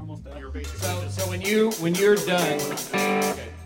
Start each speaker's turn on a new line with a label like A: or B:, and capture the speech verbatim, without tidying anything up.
A: almost done.
B: You're basically
C: So,
B: just-
C: so when you when you're done,
B: Okay.